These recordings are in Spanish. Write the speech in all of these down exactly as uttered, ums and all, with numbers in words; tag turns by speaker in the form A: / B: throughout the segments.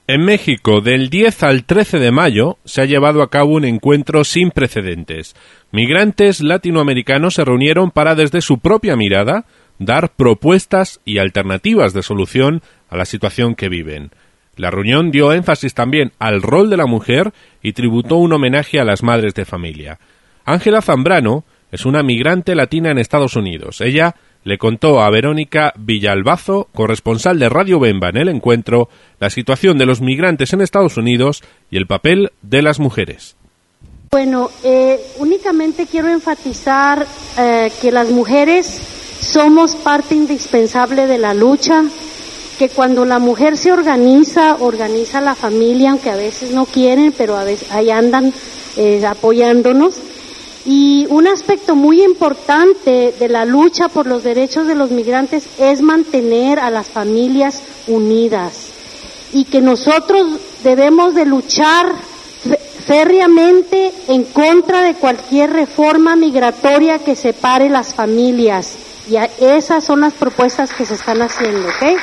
A: En México, del diez al trece de mayo, se ha llevado a cabo un encuentro sin precedentes. Migrantes latinoamericanos se reunieron para, desde su propia mirada, dar propuestas y alternativas de solución a la situación que viven. La reunión dio énfasis también al rol de la mujer y tributó un homenaje a las madres de familia. Ángela Zambrano es una migrante latina en Estados Unidos. Ella le contó a Verónica Villalbazo, corresponsal de Radio Bemba en el encuentro, la situación de los migrantes en Estados Unidos y el papel de las mujeres.
B: Bueno, eh, únicamente quiero enfatizar eh, que las mujeres somos parte indispensable de la lucha, que cuando la mujer se organiza, organiza la familia, aunque a veces no quieren, pero a veces ahí andan eh, apoyándonos. Y un aspecto muy importante de la lucha por los derechos de los migrantes es mantener a las familias unidas, y que nosotros debemos de luchar férreamente en contra de cualquier reforma migratoria que separe las familias, y esas son las propuestas que se están haciendo, ¿ok?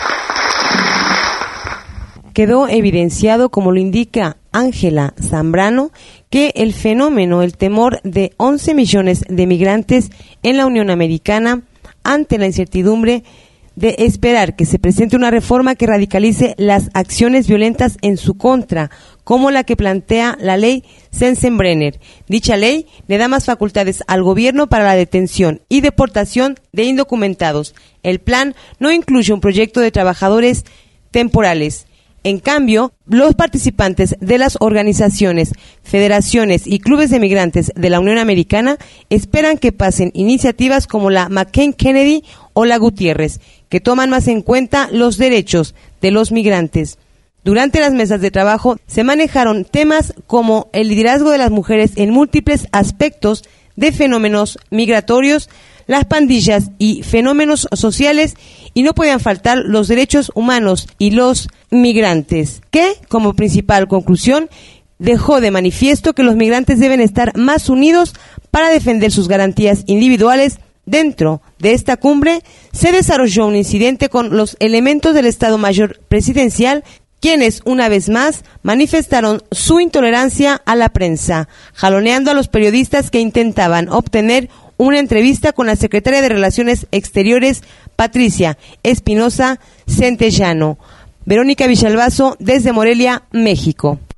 C: Quedó evidenciado, como lo indica Ángela Zambrano, que el fenómeno, el temor de once millones de migrantes en la Unión Americana ante la incertidumbre de esperar que se presente una reforma que radicalice las acciones violentas en su contra, como la que plantea la ley Sensenbrenner. Dicha ley le da más facultades al gobierno para la detención y deportación de indocumentados. El plan no incluye un proyecto de trabajadores temporales. En cambio, los participantes de las organizaciones, federaciones y clubes de migrantes de la Unión Americana esperan que pasen iniciativas como la McCain-Kennedy o la Gutiérrez, que toman más en cuenta los derechos de los migrantes. Durante las mesas de trabajo se manejaron temas como el liderazgo de las mujeres en múltiples aspectos de fenómenos migratorios, las pandillas y fenómenos sociales, y no podían faltar los derechos humanos y los migrantes, que, como principal conclusión, dejó de manifiesto que los migrantes deben estar más unidos para defender sus garantías individuales. Dentro de esta cumbre se desarrolló un incidente con los elementos del Estado Mayor Presidencial, quienes, una vez más, manifestaron su intolerancia a la prensa, jaloneando a los periodistas que intentaban obtener una entrevista con la secretaria de Relaciones Exteriores, Patricia Espinosa Centellano. Verónica Villalbazo, desde Morelia, México.